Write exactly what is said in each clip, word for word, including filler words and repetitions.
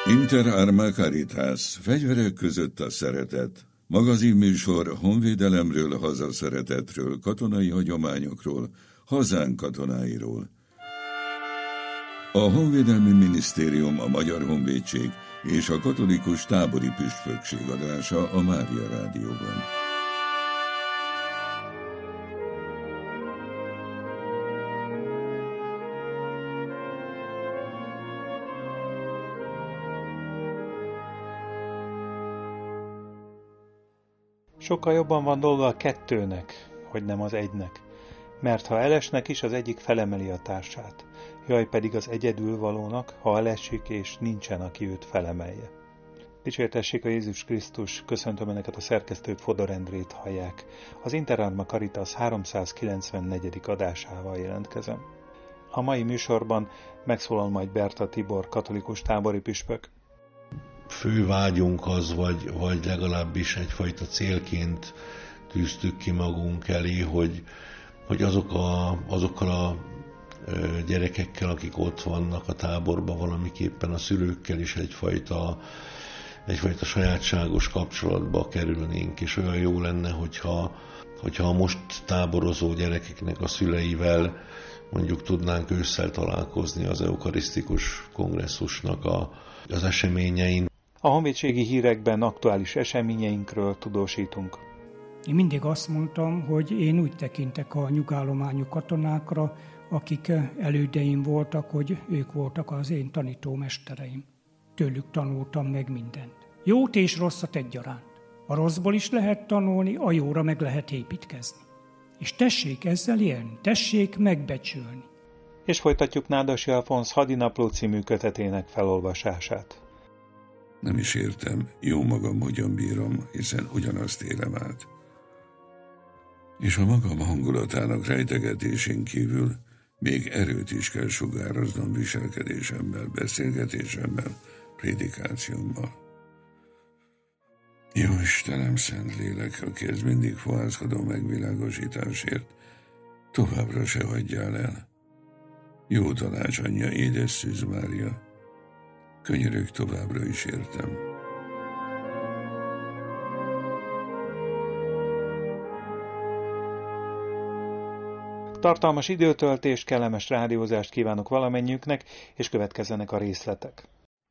Inter Arma Caritas, fegyverek között a szeretet. Magazinműsor honvédelemről, hazaszeretetről, katonai hagyományokról, hazánk katonáiról. A Honvédelmi Minisztérium, a Magyar Honvédség és a Katolikus Tábori Püspökség adása a Mária Rádióban. Sokkal jobban van dolga a kettőnek, hogy nem az egynek, mert ha elesnek is, az egyik felemeli a társát, jaj pedig az egyedülvalónak, ha elesik és nincsen, aki őt felemelje. Dicsértessék a Jézus Krisztus, köszöntöm Önöket, a szerkesztőt, Fodor Endrét hallják. Az Inter Arma Caritas háromszázkilencvennegyedik adásával jelentkezem. A mai műsorban megszólal majd Berta Tibor, katolikus tábori püspök. Fő vágyunk az, vagy, vagy legalábbis egyfajta célként tűztük ki magunk elé, hogy, hogy azok a, azokkal a gyerekekkel, akik ott vannak a táborban, valamiképpen a szülőkkel is egyfajta, egyfajta sajátságos kapcsolatba kerülnénk, és olyan jó lenne, hogyha, hogyha a most táborozó gyerekeknek a szüleivel mondjuk tudnánk ősszel találkozni az eukarisztikus kongresszusnak a, az eseményein. A honvédségi hírekben aktuális eseményeinkről tudósítunk. Én mindig azt mondtam, hogy én úgy tekintek a nyugállományú katonákra, akik elődeim voltak, hogy ők voltak az én tanítómestereim. Tőlük tanultam meg mindent. Jót és rosszat egyaránt. A rosszból is lehet tanulni, a jóra meg lehet építkezni. És tessék ezzel élni, tessék megbecsülni. És folytatjuk Nádasi Alfonsz Hadinapló című kötetének felolvasását. Nem is értem, jó magam hogyan bírom, hiszen ugyanazt élem át. És a magam hangulatának rejtegetésén kívül még erőt is kell sugároznom viselkedésemmel, beszélgetésemmel, prédikációmmal. Jó Istenem, szent lélek, akihez mindig fohászkodom megvilágosításért, továbbra se hagyjál el. Jó tanács, anyja, édes Szűz Mária, könyörög továbbra is értem. Tartalmas időtöltést, kellemes rádiózást kívánok valamennyiüknek, és következzenek a részletek.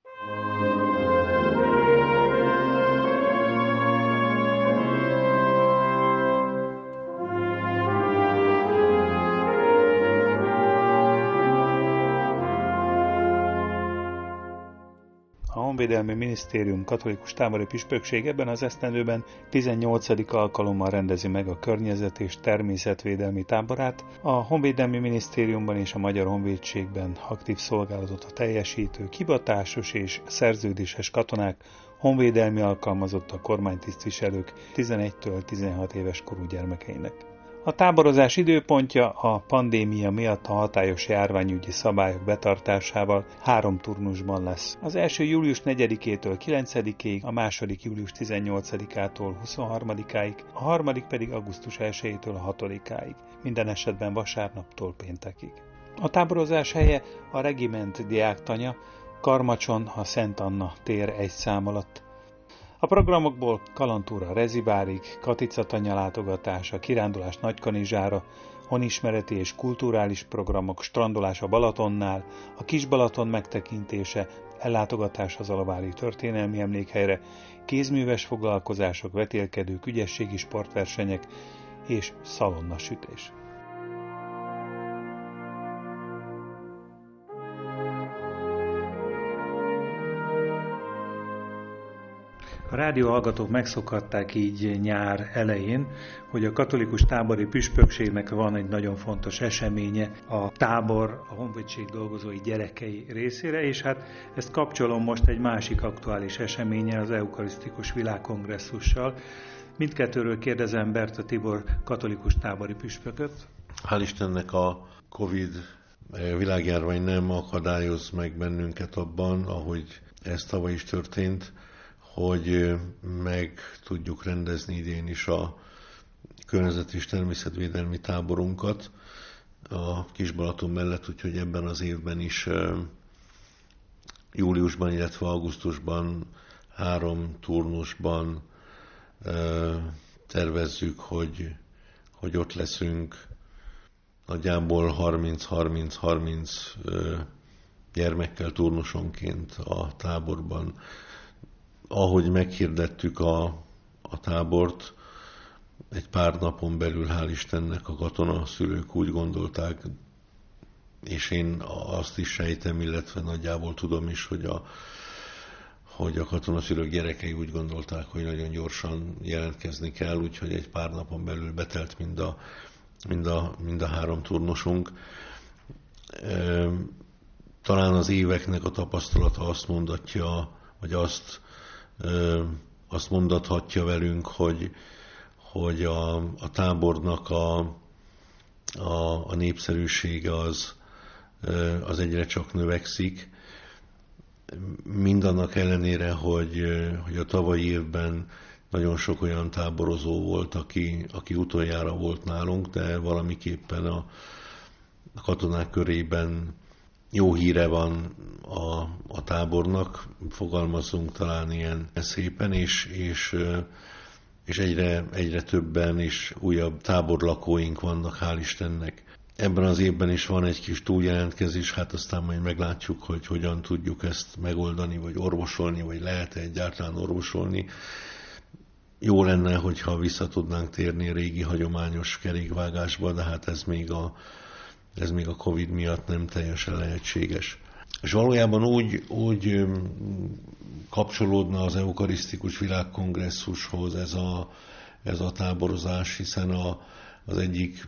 A Honvédelmi Minisztérium Katolikus Tábori Püspökség ebben az esztendőben tizennyolcadik alkalommal rendezi meg a környezet- és természetvédelmi táborát. A Honvédelmi Minisztériumban és a Magyar Honvédségben aktív szolgálatot teljesítő hivatásos és szerződéses katonák, honvédelmi alkalmazottak, kormánytisztviselők tizenegytől tizenhat éves korú gyermekeinek. A táborozás időpontja a pandémia miatt a hatályos járványügyi szabályok betartásával három turnusban lesz. Az első július negyedikétől kilencedikéig, a második július tizennyolcadikától huszonharmadikáig, a harmadik pedig augusztus elsejétől a hatodikáig, minden esetben vasárnaptól péntekig. A táborozás helye a regiment diáktanya, Karmacson, a Szent Anna tér egy szám alatt. A programokból kalandtúra Rezibárig, Katica-tanya látogatása, kirándulás Nagykanizsára, honismereti és kulturális programok, strandolás a Balatonnál, a Kis-Balaton megtekintése, ellátogatás az Alavári történelmi emlékhelyre, kézműves foglalkozások, vetélkedők, ügyességi sportversenyek és szalonnasütés. A rádióhallgatók megszokhatták így nyár elején, hogy a katolikus tábori püspökségnek van egy nagyon fontos eseménye a tábor, a honvédség dolgozói gyerekei részére, és hát ezt kapcsolom most egy másik aktuális eseménye, az eukarisztikus világkongresszussal. Mindkettőről kérdezem Berta Tibor, katolikus tábori püspököt. Hál' Istennek a Covid világjárvány nem akadályoz meg bennünket abban, ahogy ez tavaly is történt, hogy meg tudjuk rendezni idén is a környezet- és természetvédelmi táborunkat a Kis-Balaton mellett, úgyhogy ebben az évben is júliusban, illetve augusztusban három turnusban tervezzük, hogy, hogy ott leszünk nagyjából harminc-harminc-harminc gyermekkel turnusonként a táborban. Ahogy meghirdettük a, a tábort, egy pár napon belül, hál' Istennek, a katonaszülők úgy gondolták, és én azt is sejtem, illetve nagyjából tudom is, hogy a, hogy a katonaszülők gyerekei úgy gondolták, hogy nagyon gyorsan jelentkezni kell, úgyhogy egy pár napon belül betelt mind a, mind a, mind a három turnusunk. Talán az éveknek a tapasztalata azt mondatja, vagy azt, azt mondathatja velünk, hogy, hogy a, a tábornak a, a, a népszerűsége az, az egyre csak növekszik. Mindannak ellenére, hogy, hogy a tavalyi évben nagyon sok olyan táborozó volt, aki, aki utoljára volt nálunk, de valamiképpen a, a katonák körében jó híre van a, a tábornak, fogalmazunk talán ilyen szépen, és, és, és egyre, egyre többen és újabb táborlakóink vannak, hál' Istennek. Ebben az évben is van egy kis túljelentkezés, hát aztán majd meglátjuk, hogy hogyan tudjuk ezt megoldani, vagy orvosolni, vagy lehet-e egyáltalán orvosolni. Jó lenne, hogyha vissza tudnánk térni a régi hagyományos kerékvágásba, de hát ez még a, ez még a Covid miatt nem teljesen lehetséges. És valójában úgy, úgy kapcsolódna az eukarisztikus világkongresszushoz ez a, ez a táborozás, hiszen a, az egyik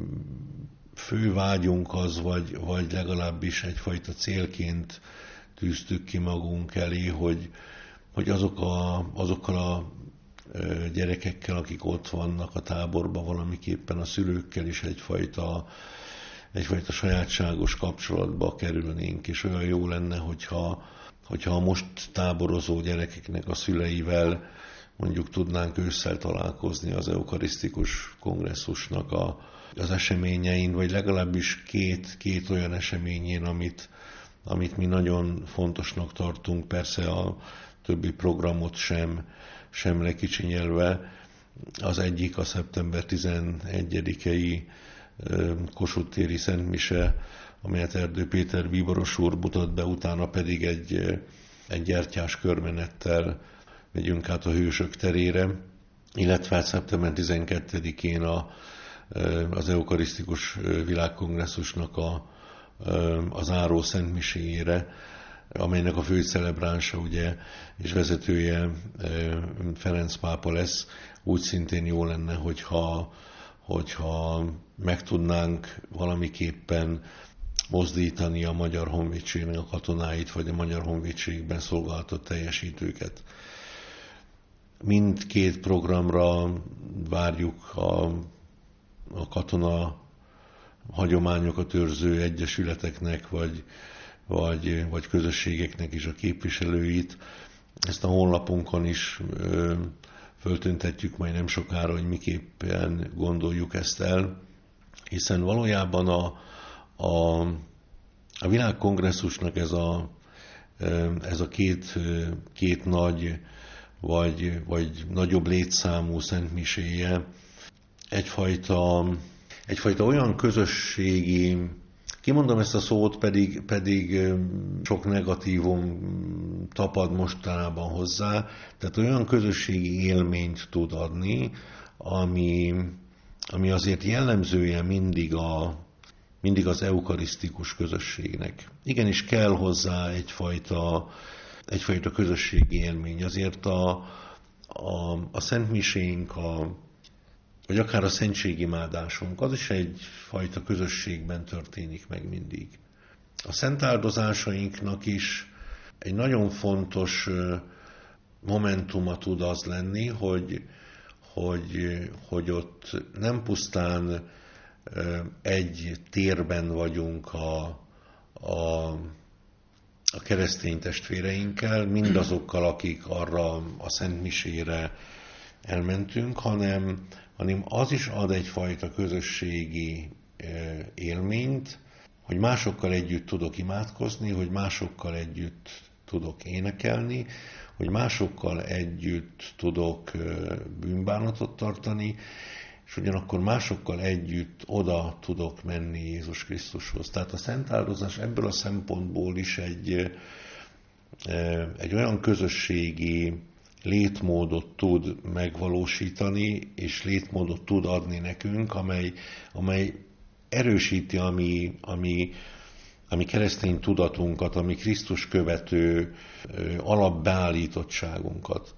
fő vágyunk az, vagy, vagy legalábbis egyfajta célként tűztük ki magunk elé, hogy, hogy azok a, azokkal a gyerekekkel, akik ott vannak a táborban, valamiképpen a szülőkkel is egyfajta, egyfajta sajátságos kapcsolatba kerülnénk, és olyan jó lenne, hogyha, hogyha a most táborozó gyerekeknek a szüleivel mondjuk tudnánk ősszel találkozni az eukarisztikus kongresszusnak a, az eseményein, vagy legalábbis két, két olyan eseményén, amit, amit mi nagyon fontosnak tartunk, persze a többi programot sem, sem lekicsinyelve. Az egyik a szeptember tizenegyedikei Kossuth téri szentmise, amelyet Erdő Péter bíboros úr mutat be, utána pedig egy, egy gyertyás körmenettel megyünk át a Hősök terére, illetve szeptember tizenkettedikén a, az eukarisztikus világkongresszusnak a, a záró szentmiséjére, amelynek a fő celebránsa ugye, és vezetője Ferenc pápa lesz. Úgy szintén jó lenne, hogyha, hogyha meg tudnánk valamiképpen mozdítani a Magyar Honvédségnek a katonáit, vagy a Magyar Honvédségben szolgálatot teljesítőket. Mindkét programra várjuk a, a katona hagyományokat őrző egyesületeknek, vagy, vagy, vagy közösségeknek is a képviselőit. Ezt a honlapunkon is ö, föltüntetjük majd nem sokára, hogy miképpen gondoljuk ezt el, hiszen valójában a, a, a világkongresszusnak ez a, ez a két, két nagy vagy, vagy nagyobb létszámú szentmiséje egyfajta, egyfajta olyan közösségi, kimondom ezt a szót, pedig, pedig sok negatívum tapad mostanában hozzá, tehát olyan közösségi élményt tud adni, ami, ami azért jellemzője mindig, a, mindig az eukarisztikus közösségnek. Igenis kell hozzá egyfajta, egyfajta közösségi élmény. Azért a, a, a szentmisénk, a, vagy akár a szentségimádásunk, az is egyfajta közösségben történik meg mindig. A szentáldozásainknak is egy nagyon fontos momentuma tud az lenni, hogy, hogy, hogy ott nem pusztán egy térben vagyunk a, a, a keresztény testvéreinkkel, mindazokkal, akik arra a szentmisére elmentünk, hanem, hanem az is ad egyfajta közösségi élményt, hogy másokkal együtt tudok imádkozni, hogy másokkal együtt tudok énekelni, hogy másokkal együtt tudok bűnbánatot tartani, és ugyanakkor másokkal együtt oda tudok menni Jézus Krisztushoz. Tehát a szent áldozás ebből a szempontból is egy, egy olyan közösségi létmódot tud megvalósítani, és létmódot tud adni nekünk, amely, amely erősíti a mi, a mi, a mi keresztény tudatunkat, a mi Krisztus követő alapbeállítottságunkat.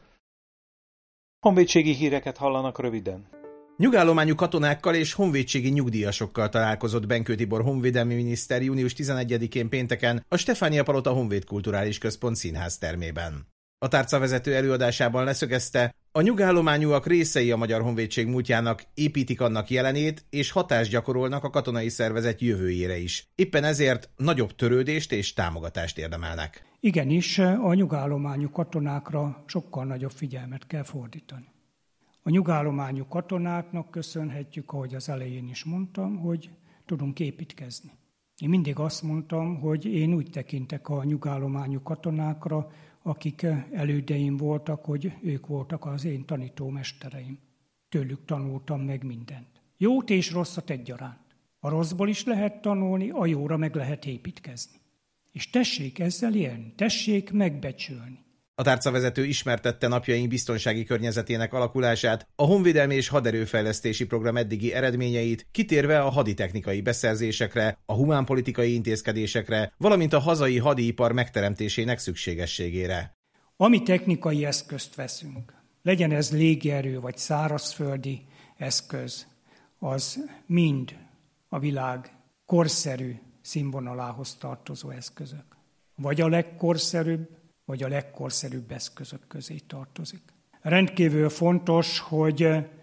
Honvédségi híreket hallanak röviden. Nyugállományú katonákkal és honvédségi nyugdíjasokkal találkozott Benkő Tibor honvédelmi miniszter június tizenegyedikén pénteken a Stefánia Palota Honvéd Kulturális Központ színház termében. A tárcavezető előadásában leszögezte, a nyugállományúak részei a Magyar Honvédség múltjának, építik annak jelenét és hatást gyakorolnak a katonai szervezet jövőjére is. Éppen ezért nagyobb törődést és támogatást érdemelnek. Igenis, a nyugállományú katonákra sokkal nagyobb figyelmet kell fordítani. A nyugállományú katonáknak köszönhetjük, ahogy az elején is mondtam, hogy tudunk építkezni. Én mindig azt mondtam, hogy én úgy tekintek a nyugállományú katonákra, akik elődeim voltak, hogy ők voltak az én tanítómestereim. Tőlük tanultam meg mindent. Jót és rosszat egyaránt. A rosszból is lehet tanulni, a jóra meg lehet építkezni. És tessék ezzel élni, tessék megbecsülni. A tárcavezető ismertette napjaink biztonsági környezetének alakulását, a honvédelmi és haderőfejlesztési program eddigi eredményeit, kitérve a haditechnikai beszerzésekre, a humánpolitikai intézkedésekre, valamint a hazai hadipar megteremtésének szükségességére. Ami technikai eszközt veszünk, legyen ez légierő vagy szárazföldi eszköz, az mind a világ korszerű színvonalához tartozó eszközök. Vagy a legkorszerűbb, vagy a legkorszerűbb eszközök közé tartozik. Rendkívül fontos, hogy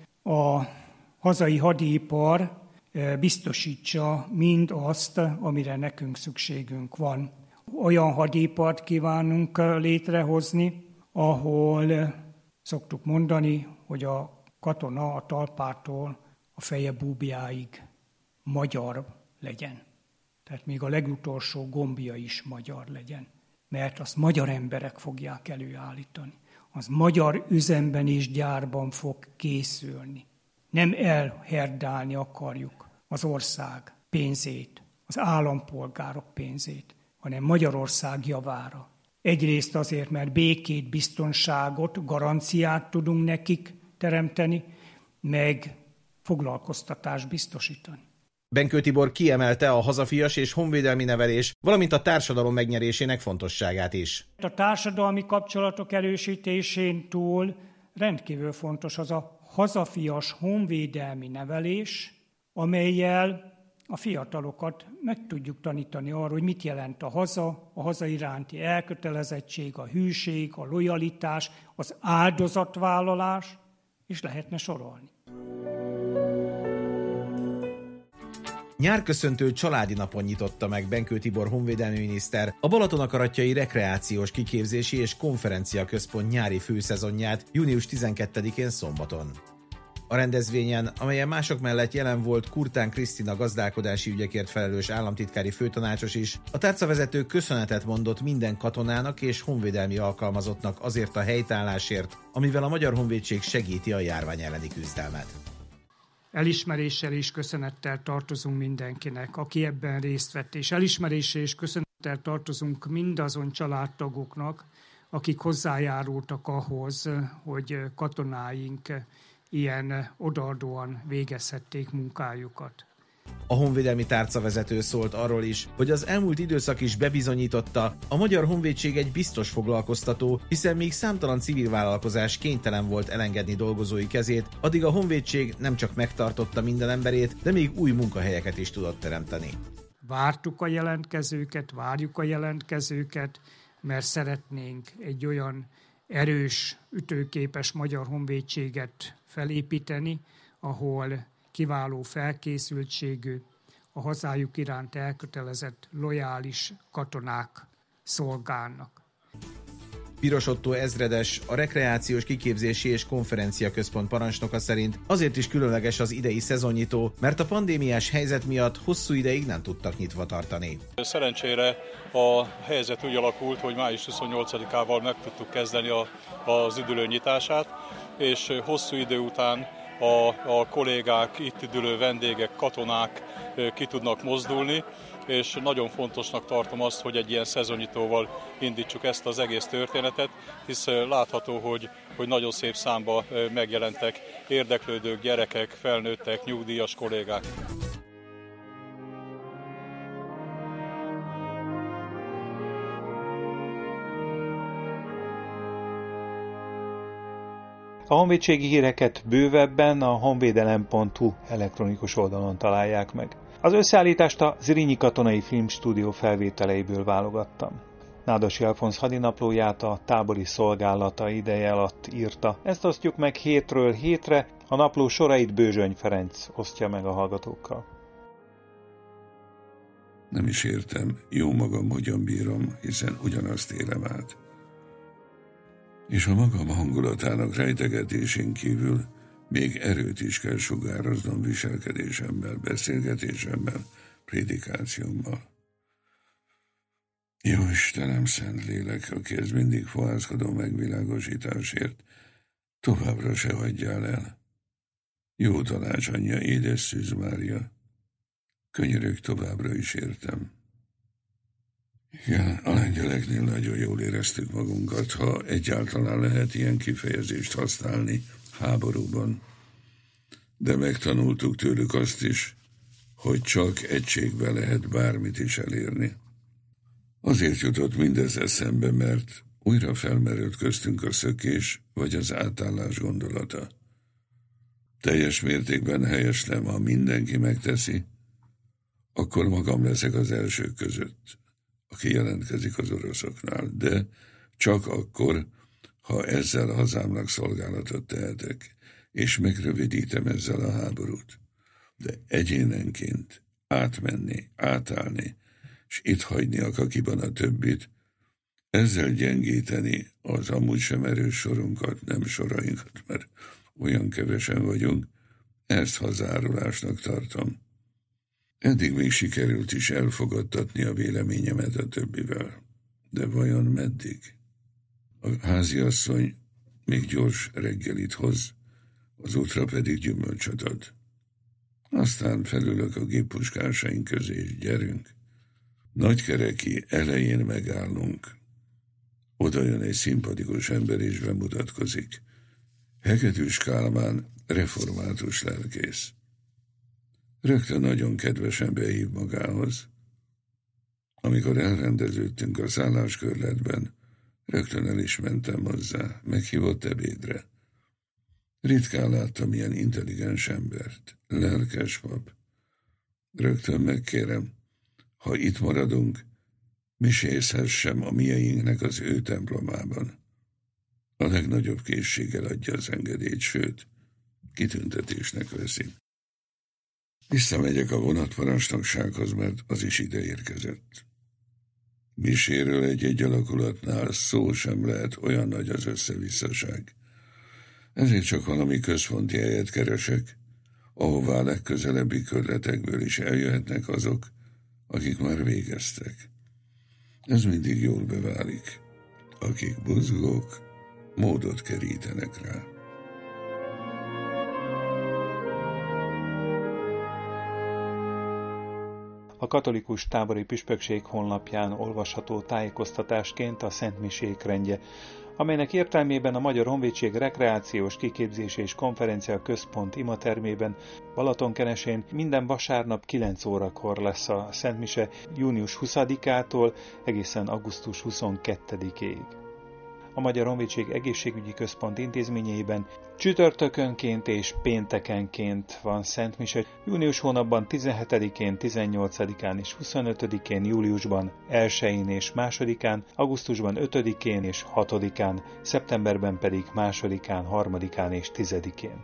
a hazai hadipar biztosítsa mind azt, amire nekünk szükségünk van. Olyan hadipart kívánunk létrehozni, ahol szoktuk mondani, hogy a katona a talpától a feje búbjáig magyar legyen. Tehát még a legutolsó gombja is magyar legyen. Mert azt magyar emberek fogják előállítani. Az magyar üzemben és gyárban fog készülni. Nem elherdálni akarjuk az ország pénzét, az állampolgárok pénzét, hanem Magyarország javára. Egyrészt azért, mert békét, biztonságot, garanciát tudunk nekik teremteni, meg foglalkoztatást biztosítani. Benkő Tibor kiemelte a hazafias és honvédelmi nevelés, valamint a társadalom megnyerésének fontosságát is. A társadalmi kapcsolatok erősítésén túl rendkívül fontos az a hazafias honvédelmi nevelés, amellyel a fiatalokat meg tudjuk tanítani arra, hogy mit jelent a haza, a haza iránti elkötelezettség, a hűség, a lojalitás, az áldozatvállalás, és lehetne sorolni. Nyárköszöntő családi napon nyitotta meg Benkő Tibor honvédelmi miniszter a Balatonakarattyai Rekreációs Kiképzési és Konferencia Központ nyári főszezonját június tizenkettedikén szombaton. A rendezvényen, amelyen mások mellett jelen volt Kurtán Krisztina gazdálkodási ügyekért felelős államtitkári főtanácsos is, a tárcavezető köszönetet mondott minden katonának és honvédelmi alkalmazottnak azért a helytállásért, amivel a Magyar Honvédség segíti a járvány elleni küzdelmet. Elismeréssel és köszönettel tartozunk mindenkinek, aki ebben részt vett, és elismeréssel és köszönettel tartozunk mindazon családtagoknak, akik hozzájárultak ahhoz, hogy katonáink ilyen odaadóan végezhették munkájukat. A honvédelmi tárcavezető szólt arról is, hogy az elmúlt időszak is bebizonyította, a Magyar Honvédség egy biztos foglalkoztató, hiszen még számtalan civil vállalkozás kénytelen volt elengedni dolgozói kezét, addig a honvédség nem csak megtartotta minden emberét, de még új munkahelyeket is tudott teremteni. Vártuk a jelentkezőket, várjuk a jelentkezőket, mert szeretnénk egy olyan erős, ütőképes Magyar Honvédséget felépíteni, ahol kiváló felkészültségű, a hazájuk iránt elkötelezett, lojális katonák szolgálnak. Piros Ottó ezredes, a Rekreációs Kiképzési és Konferencia Központ parancsnoka szerint azért is különleges az idei szezonnyitó, mert a pandémiás helyzet miatt hosszú ideig nem tudtak nyitva tartani. Szerencsére a helyzet úgy alakult, hogy május huszonnyolcadikával meg tudtuk kezdeni a, az üdülő nyitását, és hosszú idő után a, a kollégák, itt üdülő vendégek, katonák ki tudnak mozdulni, és nagyon fontosnak tartom azt, hogy egy ilyen szezonnyitóval indítsuk ezt az egész történetet, hisz látható, hogy, hogy nagyon szép számba megjelentek érdeklődők, gyerekek, felnőttek, nyugdíjas kollégák. A honvédségi híreket bővebben a honvédelem pont hu elektronikus oldalon találják meg. Az összeállítást a Zrínyi Katonai Filmstúdió felvételeiből válogattam. Nádasi Alfonz hadinaplóját a tábori szolgálata ideje alatt írta. Ezt osztjuk meg hétről hétre, a napló sorait Bőzsöny Ferenc osztja meg a hallgatókkal. Nem is értem, jó magam hogyan bírom, hiszen ugyanazt élem át. És a magam hangulatának rejtegetésén kívül még erőt is kell sugároznom viselkedésemmel, beszélgetésemmel, prédikációmmal. Jó Istenem, szent lélek, aki ez mindig fohászkodó megvilágosításért, továbbra se hagyjál el. Jó tanács, anyja, édes Szűz Mária. Könyörög továbbra is értem. Igen, a lengyeleknél nagyon jól éreztük magunkat, ha egyáltalán lehet ilyen kifejezést használni háborúban. De megtanultuk tőlük azt is, hogy csak egységben lehet bármit is elérni. Azért jutott mindez eszembe, mert újra felmerült köztünk a szökés vagy az átállás gondolata. Teljes mértékben helyeslem, ha mindenki megteszi, akkor magam leszek az elsők között, aki jelentkezik az oroszoknál, de csak akkor, ha ezzel a hazámnak szolgálatot tehetek, és megrövidítem ezzel a háborút. De egyénenként átmenni, átállni, és itt hagyni a kakiban a többit, ezzel gyengíteni az amúgy sem erős sorunkat, nem sorainkat, mert olyan kevesen vagyunk, ezt hazárulásnak tartom. Eddig még sikerült is elfogadtatni a véleményemet a többivel. De vajon meddig? A háziasszony még gyors reggelit hoz, az útra pedig gyümölcsöt ad. Aztán felülök a géppuskásaink közé, és gyerünk. Nagykereki elején megállunk. Oda jön egy szimpatikus ember, és bemutatkozik. Hegedűs Kálmán, református lelkész. Rögtön nagyon kedvesen behív magához. Amikor elrendeződtünk a szálláskörletben, rögtön el is mentem hozzá, meghívott ebédre. Ritkán láttam ilyen intelligens embert, lelkes pap. Rögtön megkérem, ha itt maradunk, misézhessem a mieinknek az ő templomában. A legnagyobb készséggel adja az engedélyt, sőt, kitüntetésnek veszi. Visszamegyek a vonatparancsnoksághoz, mert az is ide érkezett. Miséről egy-egy alakulatnál szó sem lehet, olyan nagy az összevisszaság. Ezért csak valami központi helyet keresek, ahová a legközelebbi körletekből is eljöhetnek azok, akik már végeztek. Ez mindig jól beválik. Akik buzgók, módot kerítenek rá. A katolikus tábori püspökség honlapján olvasható tájékoztatásként a szentmisék rendje, amelynek értelmében a Magyar Honvédség Rekreációs Kiképzési és Konferencia Központ imatermében Balatonkenesén minden vasárnap kilenc órakor lesz a szentmise június huszadikától egészen augusztus huszonkettedikéig. A Magyar Honvédség Egészségügyi Központ intézményeiben csütörtökönként és péntekenként van szentmise, június hónapban tizenhetedikén, tizennyolcadikán és huszonötödikén, júliusban elsején és másodikán, augusztusban ötödikén és hatodikán, szeptemberben pedig másodikán, harmadikán és tizedikén.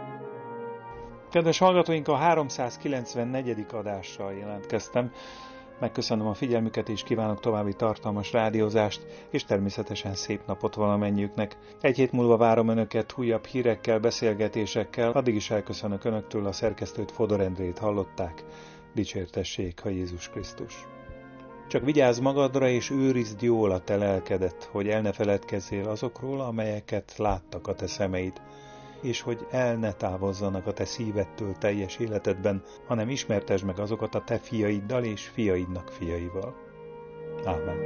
Kedves hallgatóink, a háromszázkilencvennegyedik adással jelentkeztem. Megköszönöm a figyelmüket, és kívánok további tartalmas rádiózást, és természetesen szép napot valamennyiüknek. Egy hét múlva várom Önöket újabb hírekkel, beszélgetésekkel, addig is elköszönök Önöktől, a szerkesztőt, Fodor Endrét hallották. Dicsértessék a Jézus Krisztus! Csak vigyázz magadra, és őrizd jól a te lelkedet, hogy el ne feledkezzél azokról, amelyeket láttak a te szemeid, és hogy el ne távozzanak a te szívedtől teljes életedben, hanem ismertesd meg azokat a te fiaiddal és fiaidnak fiaival. Ámen.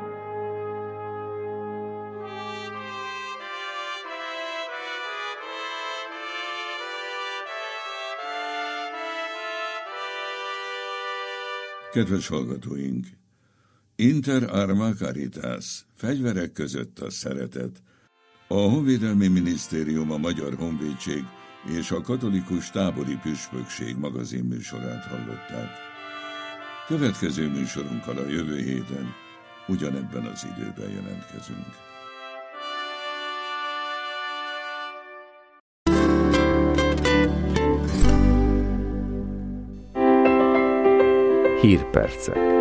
Kedves hallgatóink! Inter arma caritas, fegyverek között a szeretet. A Honvédelmi Minisztérium, a Magyar Honvédség és a Katolikus Tábori Püspökség magazinműsorát hallották. Következő műsorunkkal a jövő héten ugyanebben az időben jelentkezünk. Hírpercek.